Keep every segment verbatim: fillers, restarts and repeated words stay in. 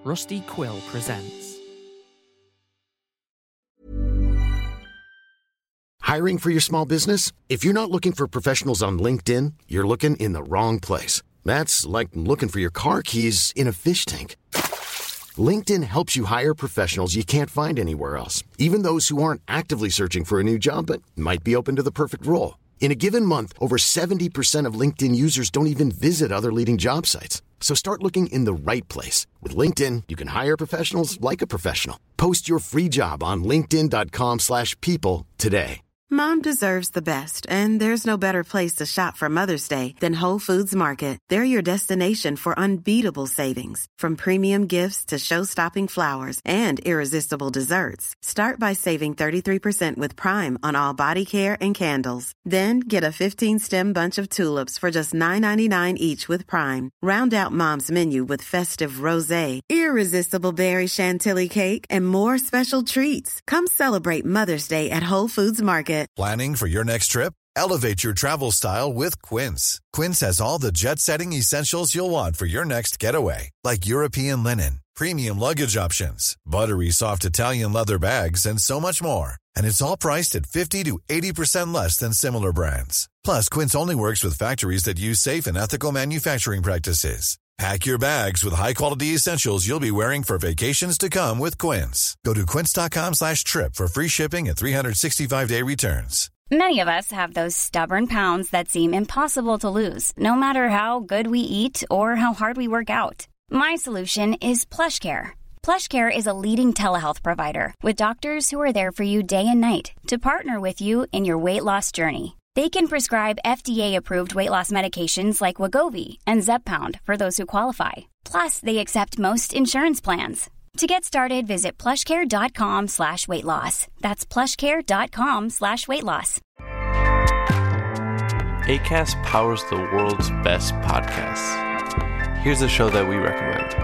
Rusty Quill presents. Hiring for your small business? If you're not looking for professionals on LinkedIn, you're looking in the wrong place. That's like looking for your car keys in a fish tank. LinkedIn helps you hire professionals you can't find anywhere else, even those who aren't actively searching for a new job but might be open to the perfect role. In a given month, over seventy percent of LinkedIn users don't even visit other leading job sites. So start looking in the right place. With LinkedIn, you can hire professionals like a professional. Post your free job on linkedin.com slash people today. Mom deserves the best, and there's no better place to shop for Mother's Day than Whole Foods Market. They're your destination for unbeatable savings, from premium gifts to show-stopping flowers and irresistible desserts. Start by saving thirty-three percent with Prime on all body care and candles. Then get a fifteen-stem bunch of tulips for just nine ninety-nine each with Prime. Round out Mom's menu with festive rosé, irresistible berry chantilly cake, and more special treats. Come celebrate Mother's Day at Whole Foods Market. Planning for your next trip? Elevate your travel style with Quince. Quince has all the jet-setting essentials you'll want for your next getaway, like European linen, premium luggage options, buttery soft Italian leather bags, and so much more. And it's all priced at fifty to eighty percent less than similar brands. Plus, Quince only works with factories that use safe and ethical manufacturing practices. Pack your bags with high-quality essentials you'll be wearing for vacations to come with Quince. Go to quince.com slash trip for free shipping and three sixty-five day returns. Many of us have those stubborn pounds that seem impossible to lose, no matter how good we eat or how hard we work out. My solution is PlushCare. PlushCare is a leading telehealth provider with doctors who are there for you day and night to partner with you in your weight loss journey. They can prescribe F D A-approved weight loss medications like Wegovy and Zepbound for those who qualify. Plus, they accept most insurance plans. To get started, visit plushcare.com slash weight loss. That's plushcare.com slash weight loss. Acast powers the world's best podcasts. Here's a show that we recommend.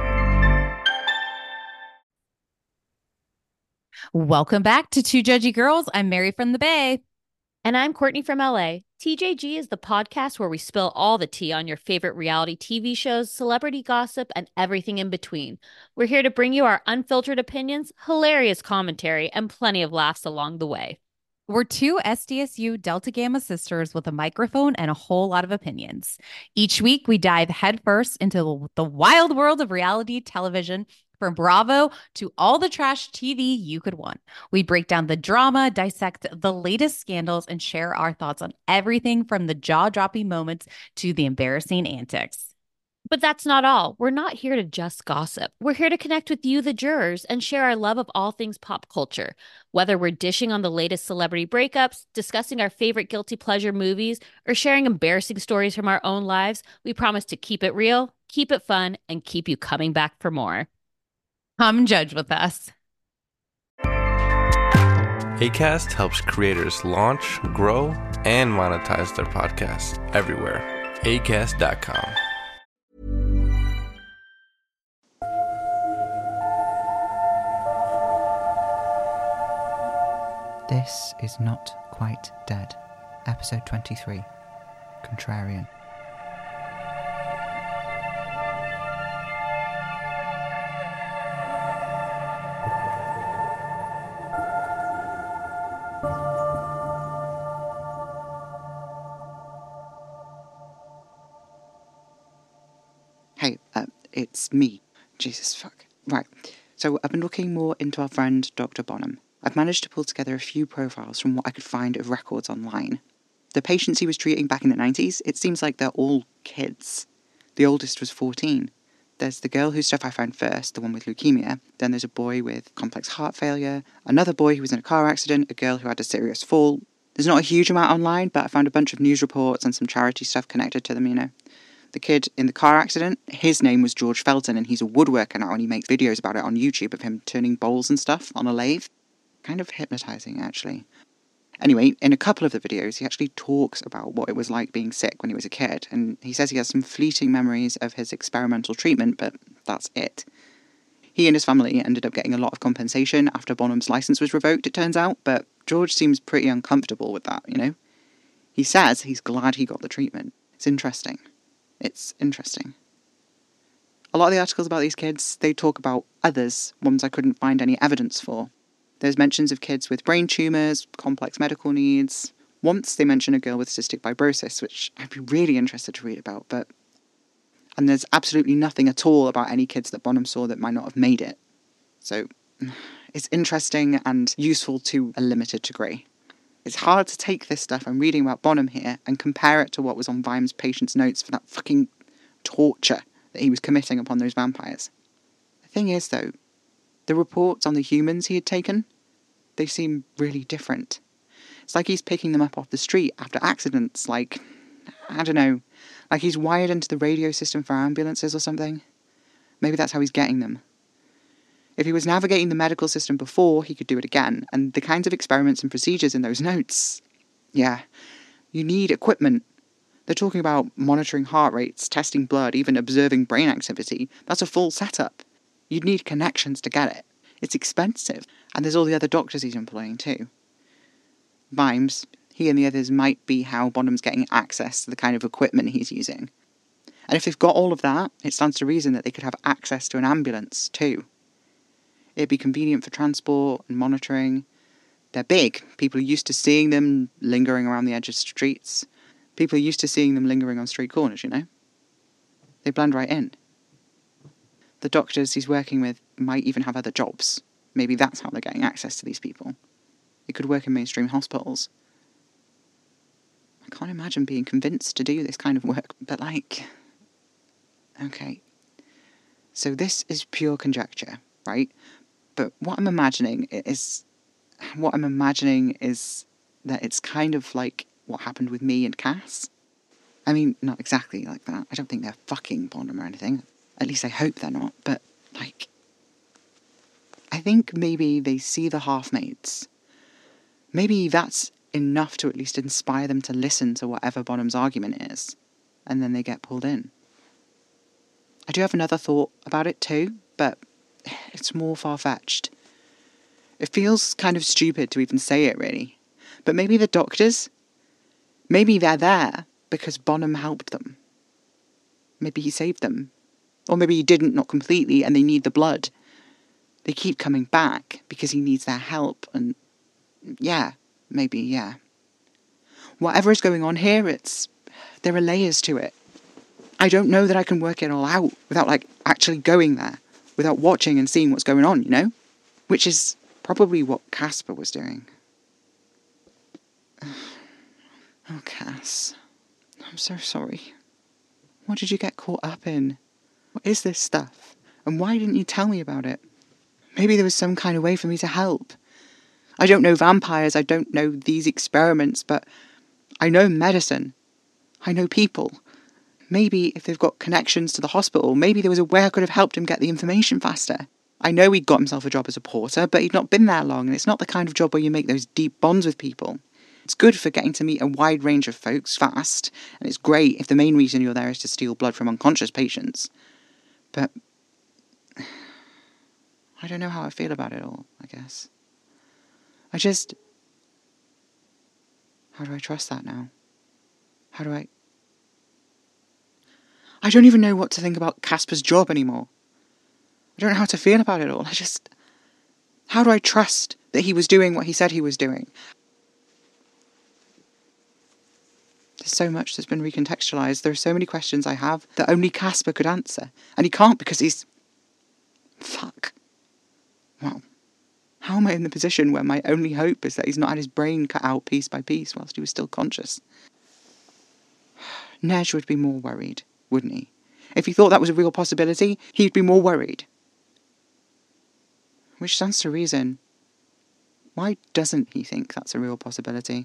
Welcome back to Two Judgy Girls. I'm Mary from the Bay. And I'm Courtney from L A. T J G is the podcast where we spill all the tea on your favorite reality T V shows, celebrity gossip, and everything in between. We're here to bring you our unfiltered opinions, hilarious commentary, and plenty of laughs along the way. We're two S D S U Delta Gamma sisters with a microphone and a whole lot of opinions. Each week, we dive headfirst into the wild world of reality television, from Bravo to all the trash T V you could want. We break down the drama, dissect the latest scandals, and share our thoughts on everything from the jaw-dropping moments to the embarrassing antics. But that's not all. We're not here to just gossip. We're here to connect with you, the jurors, and share our love of all things pop culture. Whether we're dishing on the latest celebrity breakups, discussing our favorite guilty pleasure movies, or sharing embarrassing stories from our own lives, we promise to keep it real, keep it fun, and keep you coming back for more. Come judge with us. Acast helps creators launch, grow, and monetize their podcasts everywhere. acast dot com. This is Not Quite Dead, episode twenty-three, Contrarian. Hey, uh, it's me. Jesus, fuck. Right, so I've been looking more into our friend Doctor Bonham. I've managed to pull together a few profiles from what I could find of records online. The patients he was treating back in the nineties, it seems like they're all kids. The oldest was fourteen. There's the girl whose stuff I found first, the one with leukemia. Then there's a boy with complex heart failure, another boy who was in a car accident, a girl who had a serious fall. There's not a huge amount online, but I found a bunch of news reports and some charity stuff connected to them, you know. The kid in the car accident, his name was George Felton, and he's a woodworker now, and he makes videos about it on YouTube of him turning bowls and stuff on a lathe. Kind of hypnotising, actually. Anyway, in a couple of the videos, he actually talks about what it was like being sick when he was a kid, and he says he has some fleeting memories of his experimental treatment, but that's it. He and his family ended up getting a lot of compensation after Bonham's licence was revoked, it turns out, but George seems pretty uncomfortable with that, you know? He says he's glad he got the treatment. It's interesting. It's interesting. A A lot of the articles about these kids, they talk about others, ones I couldn't find any evidence for. There's mentions of kids with brain tumours, complex medical needs. Once they mention a girl with cystic fibrosis, which I'd be really interested to read about, but... And there's absolutely nothing at all about any kids that Bonham saw that might not have made it. So, it's interesting and useful to a limited degree. It's hard to take this stuff I'm reading about Bonham here and compare it to what was on Vimes' patient's notes for that fucking torture that he was committing upon those vampires. The thing is, though, the reports on the humans he had taken, they seem really different. It's like he's picking them up off the street after accidents, like, I don't know, like he's wired into the radio system for ambulances or something. Maybe that's how he's getting them. If he was navigating the medical system before, he could do it again, and the kinds of experiments and procedures in those notes, yeah, you need equipment. They're talking about monitoring heart rates, testing blood, even observing brain activity. That's a full setup. You'd need connections to get it. It's expensive, and there's all the other doctors he's employing too. Vimes, he and the others might be how Bonham's getting access to the kind of equipment he's using. And if they've got all of that, it stands to reason that they could have access to an ambulance too. It'd be convenient for transport and monitoring. They're big. People are used to seeing them lingering around the edge of streets. People are used to seeing them lingering on street corners, you know? They blend right in. The doctors he's working with might even have other jobs. Maybe that's how they're getting access to these people. They could work in mainstream hospitals. I can't imagine being convinced to do this kind of work, but like... Okay. So this is pure conjecture, right? But what I'm imagining is... What I'm imagining is that it's kind of like what happened with me and Cass. I mean, not exactly like that. I don't think they're fucking Bonham or anything. At least I hope they're not, but, like... I think maybe they see the half-mates. Maybe that's enough to at least inspire them to listen to whatever Bonham's argument is, and then they get pulled in. I do have another thought about it too, but it's more far-fetched. It feels kind of stupid to even say it, really. But maybe the doctors, maybe they're there because Bonham helped them. Maybe he saved them. Or maybe he didn't, not completely, and they need the blood. They keep coming back because he needs their help, and yeah, maybe, yeah. Whatever is going on here, it's... there are layers to it. I don't know that I can work it all out without, like, actually going there, without watching and seeing what's going on, you know? Which is probably what Casper was doing. Oh, Cass. I'm so sorry. What did you get caught up in? What is this stuff? And why didn't you tell me about it? Maybe there was some kind of way for me to help. I don't know vampires, I don't know these experiments, but I know medicine. I know people. Maybe if they've got connections to the hospital, maybe there was a way I could have helped him get the information faster. I know he'd got himself a job as a porter, but he'd not been there long, and it's not the kind of job where you make those deep bonds with people. It's good for getting to meet a wide range of folks fast, and it's great if the main reason you're there is to steal blood from unconscious patients. But I don't know how I feel about it all, I guess. I just... How do I trust that now? How do I... I don't even know what to think about Casper's job anymore. I don't know how to feel about it all. I just... How do I trust that he was doing what he said he was doing? There's so much that's been recontextualised. There are so many questions I have that only Casper could answer. And he can't because he's... Fuck. Wow. How am I in the position where my only hope is that he's not had his brain cut out piece by piece whilst he was still conscious? Nej would be more worried, wouldn't he? If he thought that was a real possibility, he'd be more worried. Which stands to reason. Why doesn't he think that's a real possibility?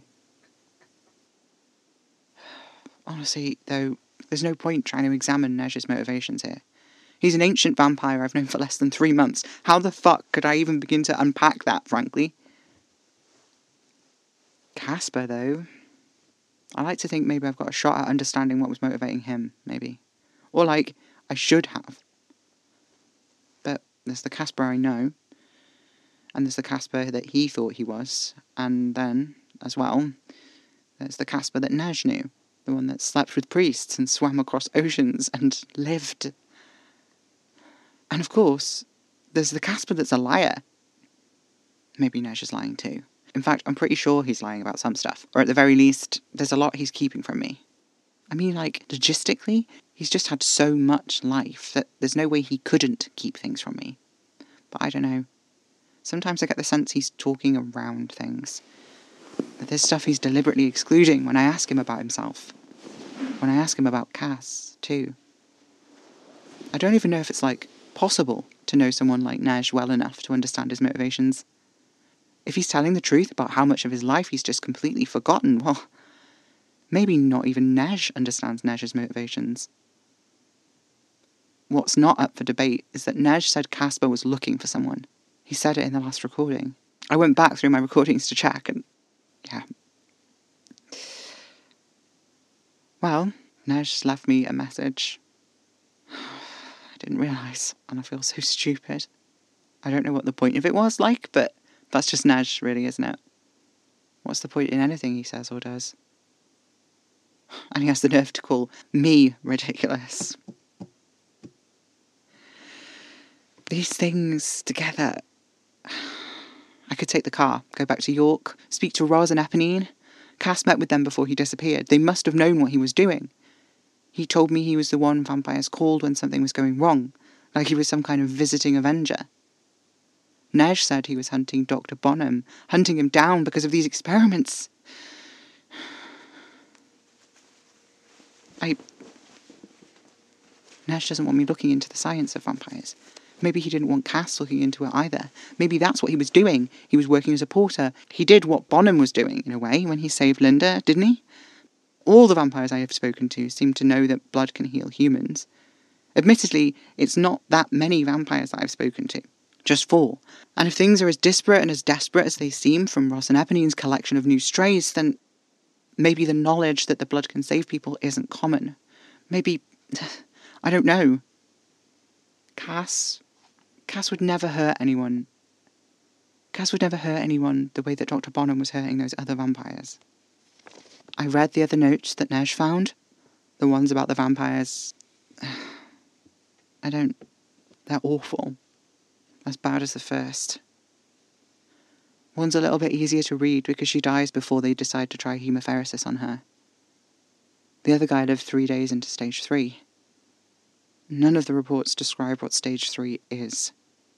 Honestly, though, there's no point trying to examine Nej's motivations here. He's an ancient vampire I've known for less than three months. How the fuck could I even begin to unpack that, frankly? Casper, though. I like to think maybe I've got a shot at understanding what was motivating him, maybe. Or, like, I should have. But there's the Casper I know. And there's the Casper that he thought he was. And then, as well, there's the Casper that Nej knew. The one that slept with priests and swam across oceans and lived... And of course, there's the Casper that's a liar. Maybe Neige is lying too. In fact, I'm pretty sure he's lying about some stuff. Or at the very least, there's a lot he's keeping from me. I mean, like, logistically, he's just had so much life that there's no way he couldn't keep things from me. But I don't know. Sometimes I get the sense he's talking around things. That there's stuff he's deliberately excluding when I ask him about himself. When I ask him about Cass, too. I don't even know if it's, like, possible to know someone like Neige well enough to understand his motivations. If he's telling the truth about how much of his life he's just completely forgotten, well, maybe not even Neige understands Neige's motivations. What's not up for debate is that Neige said Casper was looking for someone. He said it in the last recording. I went back through my recordings to check, and yeah. Well, Neige left me a message. I didn't realise, and I feel so stupid. I don't know what the point of it was like, but that's just Neige, really, isn't it? What's the point in anything he says or does? And he has the nerve to call me ridiculous. These things together. I could take the car, go back to York, speak to Roz and Eponine. Cass met with them before he disappeared. They must have known what he was doing. He told me he was the one vampires called when something was going wrong, like he was some kind of visiting avenger. Neige said he was hunting Doctor Bonham, hunting him down because of these experiments. I... Neige doesn't want me looking into the science of vampires. Maybe he didn't want Cass looking into it either. Maybe that's what he was doing. He was working as a porter. He did what Bonham was doing, in a way, when he saved Linda, didn't he? All the vampires I have spoken to seem to know that blood can heal humans. Admittedly, it's not that many vampires that I've spoken to. Just four. And if things are as disparate and as desperate as they seem from Ross and Eponine's collection of new strays, then maybe the knowledge that the blood can save people isn't common. Maybe... I don't know. Cass... Cass would never hurt anyone. Cass would never hurt anyone the way that Doctor Bonham was hurting those other vampires. I read the other notes that Neige found. The ones about the vampires. I don't... They're awful. As bad as the first. One's a little bit easier to read because she dies before they decide to try hemopheresis on her. The other guy lived three days into stage three. None of the reports describe what stage three is.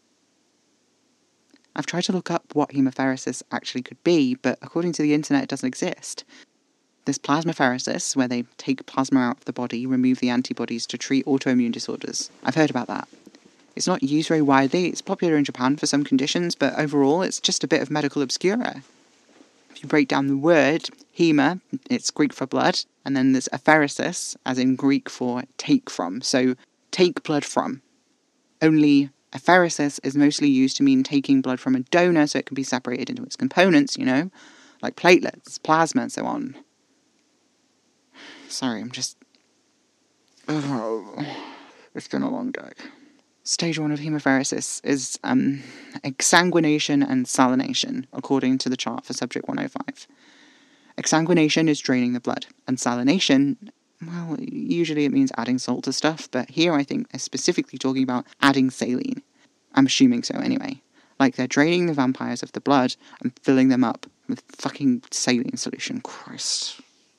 I've tried to look up what hemopheresis actually could be, but according to the internet it doesn't exist. There's plasmapheresis, where they take plasma out of the body, remove the antibodies to treat autoimmune disorders. I've heard about that. It's not used very widely. It's popular in Japan for some conditions, but overall it's just a bit of medical obscura. If you break down the word, hema, it's Greek for blood, and then there's apheresis, as in Greek for take from, so take blood from. Only apheresis is mostly used to mean taking blood from a donor so it can be separated into its components, you know, like platelets, plasma, and so on. Sorry, I'm just... Oh, it's been a long day. Stage one of hemopheresis is um, exsanguination and salination, according to the chart for subject one oh five. Exsanguination is draining the blood, and salination, well, usually it means adding salt to stuff, but here I think they're specifically talking about adding saline. I'm assuming so anyway. Like they're draining the vampires of the blood and filling them up with fucking saline solution. Christ.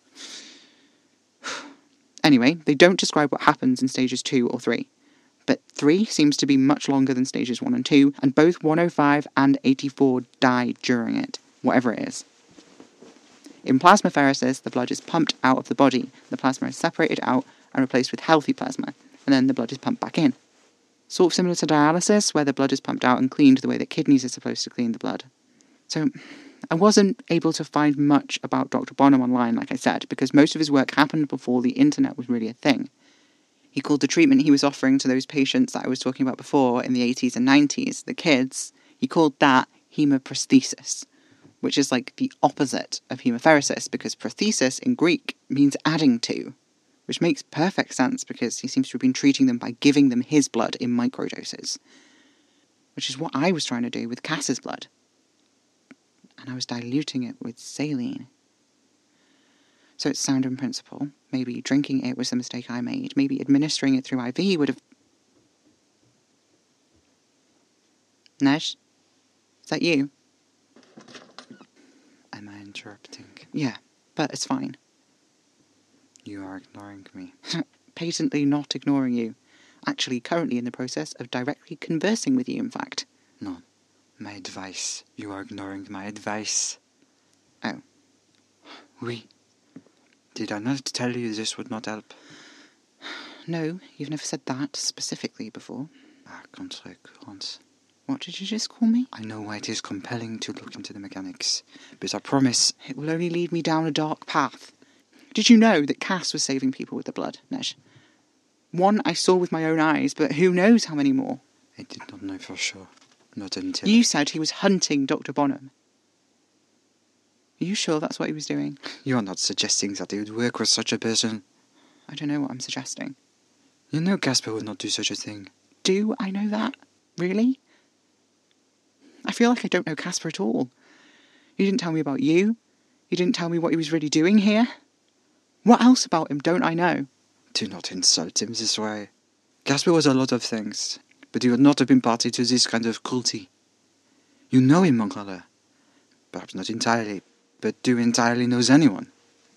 Anyway, they don't describe what happens in stages two or three. But three seems to be much longer than stages one and two, and both one oh five and eighty-four die during it, whatever it is. In plasmapheresis, the blood is pumped out of the body, the plasma is separated out and replaced with healthy plasma, and then the blood is pumped back in. Sort of similar to dialysis, where the blood is pumped out and cleaned the way that kidneys are supposed to clean the blood. So, I wasn't able to find much about Doctor Bonham online, like I said, because most of his work happened before the internet was really a thing. He called the treatment he was offering to those patients that I was talking about before in the eighties and nineties, the kids, he called that hemoprosthesis, which is like the opposite of hemopheresis, because prothesis in Greek means adding to, which makes perfect sense because he seems to have been treating them by giving them his blood in microdoses, which is what I was trying to do with Cass's blood. And I was diluting it with saline. So it's sound in principle. Maybe drinking it was the mistake I made. Maybe administering it through I V would have... Nej? Is that you? Am I interrupting? Yeah, but it's fine. You are ignoring me. Patently not ignoring you. Actually, currently in the process of directly conversing with you, in fact. No. My advice. You are ignoring my advice. Oh. Oui. Did I not tell you this would not help? No, you've never said that specifically before. Ah, contre-courant. What did you just call me? I know why it is compelling to look into the mechanics, but I promise it will only lead me down a dark path. Did you know that Cass was saving people with the blood, Nej? One I saw with my own eyes, but who knows how many more? I did not know for sure. Not until... You said he was hunting Doctor Bonham. Are you sure that's what he was doing? You are not suggesting that he would work with such a person. I don't know what I'm suggesting. You know Casper would not do such a thing. Do I know that? Really? I feel like I don't know Casper at all. You didn't tell me about you. You didn't tell me what he was really doing here. What else about him don't I know? Do not insult him this way. Casper was a lot of things, but he would not have been party to this kind of cruelty. You know him, Moncala. Perhaps not entirely, but do entirely knows anyone.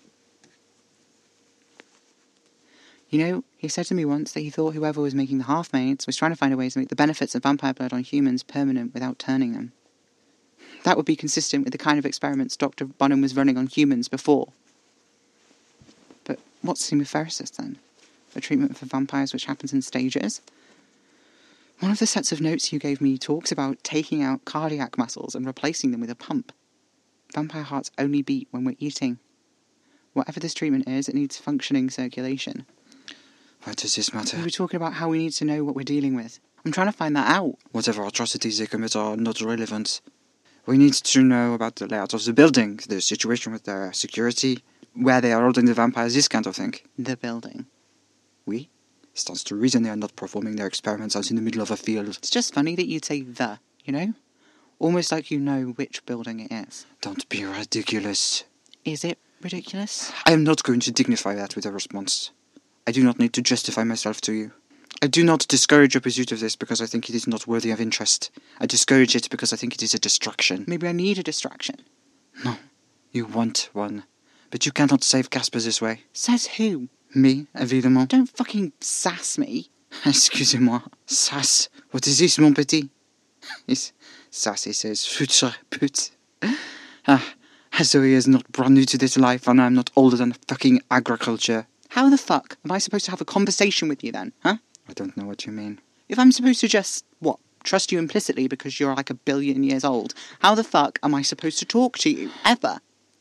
You know, he said to me once that he thought whoever was making the half-maids was trying to find a way to make the benefits of vampire blood on humans permanent without turning them. That would be consistent with the kind of experiments Doctor Bonham was running on humans before. But what's hemopheresis then? A treatment for vampires which happens in stages? One of the sets of notes you gave me talks about taking out cardiac muscles and replacing them with a pump. Vampire hearts only beat when we're eating. Whatever this treatment is, it needs functioning circulation. Why does this matter? We were talking about how we need to know what we're dealing with. I'm trying to find that out. Whatever atrocities they commit are not relevant. We need to know about the layout of the building, the situation with their security, where they are holding the vampires, this kind of thing. The building? Oui. Stands to reason they are not performing their experiments out in the middle of a field. It's just funny that you'd say the, you know? Almost like you know which building it is. Don't be ridiculous. Is it ridiculous? I am not going to dignify that with a response. I do not need to justify myself to you. I do not discourage your pursuit of this because I think it is not worthy of interest. I discourage it because I think it is a distraction. Maybe I need a distraction. No, you want one. But you cannot save Casper this way. Says who? Me, évidemment. Don't fucking sass me. Excusez-moi. Sass. What is this, mon petit? Yes, sassy says, future put. Ah, as though he is not brand new to this life and I am not older than fucking agriculture. How the fuck am I supposed to have a conversation with you then, huh? I don't know what you mean. If I'm supposed to just, what, trust you implicitly because you're like a billion years old, how the fuck am I supposed to talk to you, ever?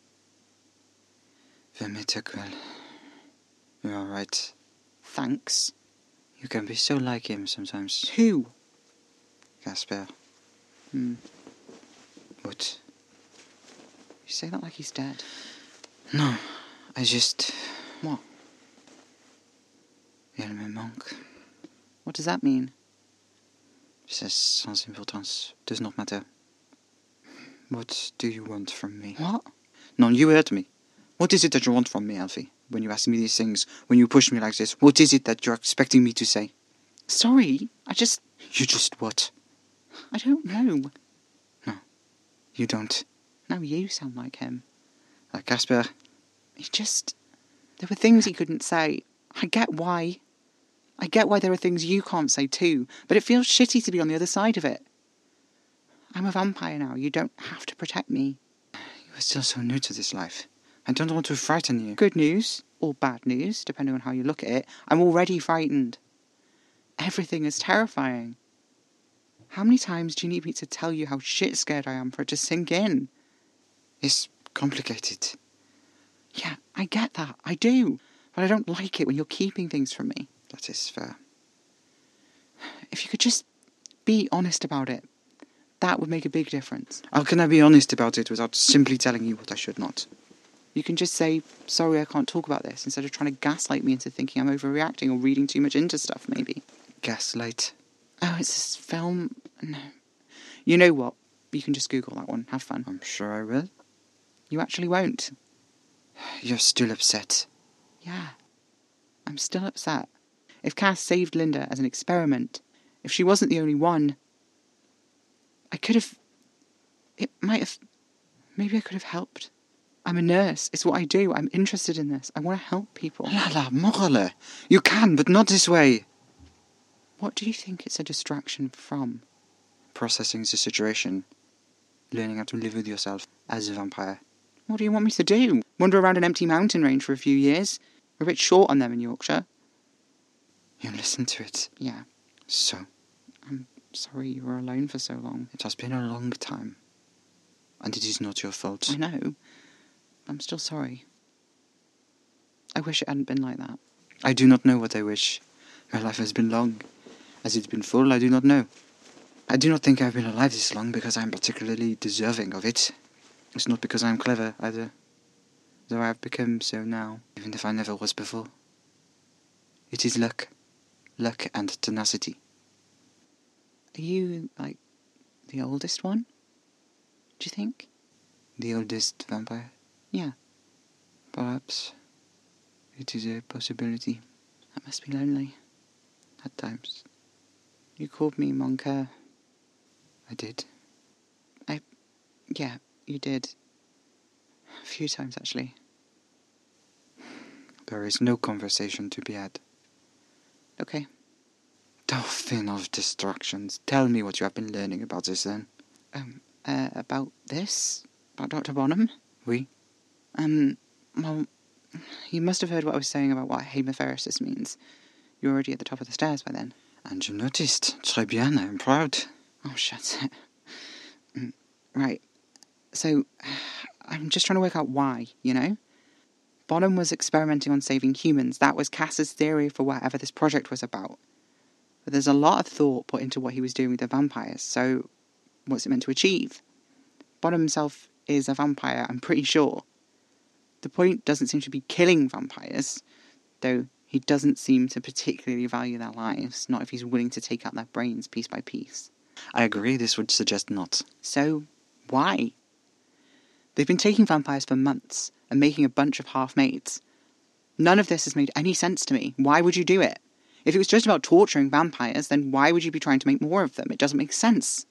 Vermitaquel. You are right. Thanks. You can be so like him sometimes. Who? Casper. Hmm. What? You say that like he's dead. No, I just... What? Il me manque. What does that mean? C'est sans importance. Does not matter. What do you want from me? What? No, you heard me. What is it that you want from me, Alfie? When you ask me these things, when you push me like this, what is it that you're expecting me to say? Sorry, I just... You just what? I don't know. No, you don't. Now you sound like him. Like Casper. He just... There were things he couldn't say. I get why. I get why there are things you can't say too, but it feels shitty to be on the other side of it. I'm a vampire now. You don't have to protect me. You are still so new to this life. I don't want to frighten you. Good news, or bad news, depending on how you look at it. I'm already frightened. Everything is terrifying. How many times do you need me to tell you how shit scared I am for it to sink in? It's complicated. Yeah, I get that. I do. But I don't like it when you're keeping things from me. That is fair. If you could just be honest about it, that would make a big difference. How can I be honest about it without simply telling you what I should not? You can just say, sorry, I can't talk about this, instead of trying to gaslight me into thinking I'm overreacting or reading too much into stuff, maybe. Gaslight? Oh, it's this film... No. You know what? You can just Google that one. Have fun. I'm sure I will. You actually won't. You're still upset. Yeah. I'm still upset. If Cass saved Linda as an experiment, if she wasn't the only one... could have... It might have... Maybe I could have helped. I'm a nurse. It's what I do. I'm interested in this. I want to help people. Lala, Morale. You can, but not this way. What do you think it's a distraction from? Processing the situation. Learning how to live with yourself as a vampire. What do you want me to do? Wander around an empty mountain range for a few years? We're a bit short on them in Yorkshire. You listen to it. Yeah. So? I'm sorry you were alone for so long. It has been a long time. And it is not your fault. I know. I'm still sorry. I wish it hadn't been like that. I do not know what I wish. My life has been long. Has it been full? I do not know. I do not think I've been alive this long because I am particularly deserving of it. It's not because I am clever, either. Though I have become so now, even if I never was before. It is luck. Luck and tenacity. Are you, like, the oldest one? Do you think? The oldest vampire? Yeah. Perhaps. It is a possibility. That must be lonely. At times. You called me Mon Coeur. I did. I... Yeah, you did. A few times, actually. There is no conversation to be had. Okay. Dolphin of distractions. Tell me what you have been learning about this, then. Um, uh, about this? About Doctor Bonham? Oui? Um, well, you must have heard what I was saying about what hemopheresis means. You're already at the top of the stairs by then. And you noticed. Très bien, I'm proud. Oh, shut it. Right. So, I'm just trying to work out why, you know? Bonham was experimenting on saving humans. That was Cass's theory for whatever this project was about. But there's a lot of thought put into what he was doing with the vampires, so what's it meant to achieve? Bonham himself is a vampire, I'm pretty sure. The point doesn't seem to be killing vampires, though he doesn't seem to particularly value their lives, not if he's willing to take out their brains piece by piece. I agree, this would suggest not. So, why? They've been taking vampires for months and making a bunch of half-maids. None of this has made any sense to me. Why would you do it? If it was just about torturing vampires, then why would you be trying to make more of them? It doesn't make sense.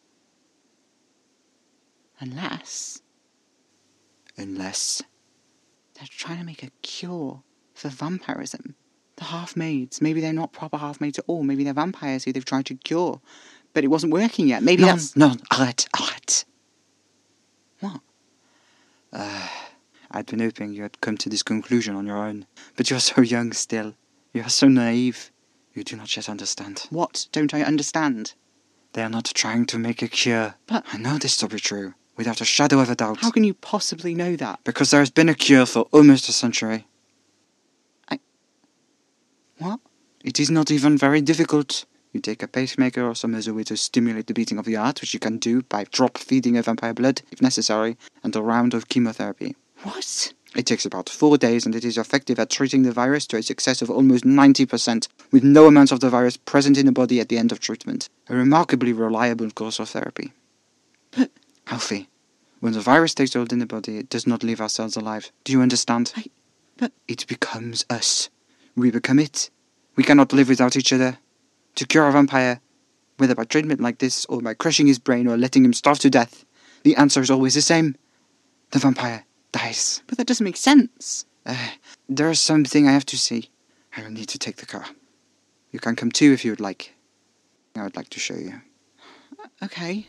Unless... Unless... they're trying to make a cure for vampirism. The half-maids, maybe they're not proper half-maids at all. Maybe they're vampires who they've tried to cure. But it wasn't working yet. Maybe no, that's... No, arrête, arrête. What? Uh, I'd been hoping you had come to this conclusion on your own. But you're so young still. You are so naive. You do not yet understand. What don't I understand? They are not trying to make a cure. But... I know this to be true, without a shadow of a doubt. How can you possibly know that? Because there has been a cure for almost a century. I... What? It is not even very difficult. You take a pacemaker or some other way to stimulate the beating of the heart, which you can do by drop-feeding a vampire blood, if necessary, and a round of chemotherapy. What? It takes about four days, and it is effective at treating the virus to a success of almost ninety percent, with no amount of the virus present in the body at the end of treatment. A remarkably reliable course of therapy. But... Alfie, when the virus takes hold in the body, it does not leave our cells alive. Do you understand? I... But... It becomes us. We become it. We cannot live without each other. To cure a vampire, whether by treatment like this, or by crushing his brain, or letting him starve to death, the answer is always the same. The vampire dies. But that doesn't make sense. Uh, there is something I have to see. I will need to take the car. You can come too if you would like. I would like to show you. Okay.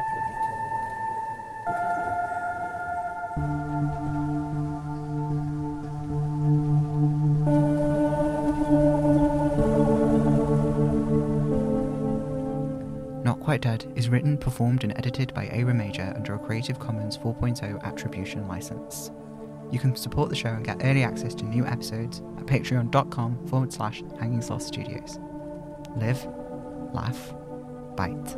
Not Quite Dead is written, performed and edited by A. Remager under a Creative Commons four point oh Attribution license. You can support the show and get early access to new episodes at patreon.com forward slash Hanging Sloth Studios. Live, laugh, bite.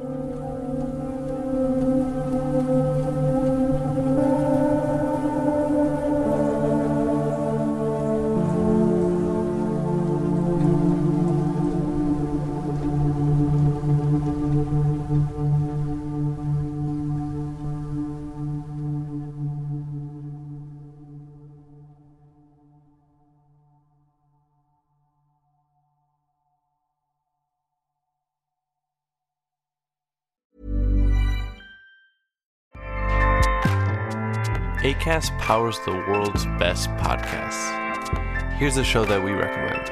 Acast powers the world's best podcasts. Here's a show that we recommend.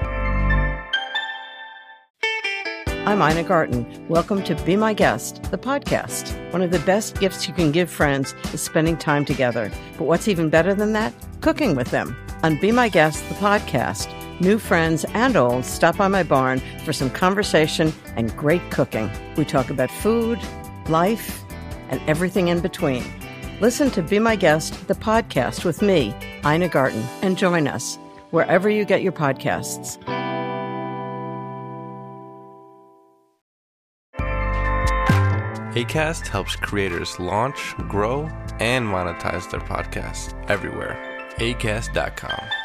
I'm Ina Garten. Welcome to Be My Guest, the podcast. One of the best gifts you can give friends is spending time together. But what's even better than that? Cooking with them. On Be My Guest, the podcast, new friends and old stop by my barn for some conversation and great cooking. We talk about food, life, and everything in between. Listen to Be My Guest, the podcast with me, Ina Garten, and join us wherever you get your podcasts. Acast helps creators launch, grow, and monetize their podcasts everywhere. acast dot com.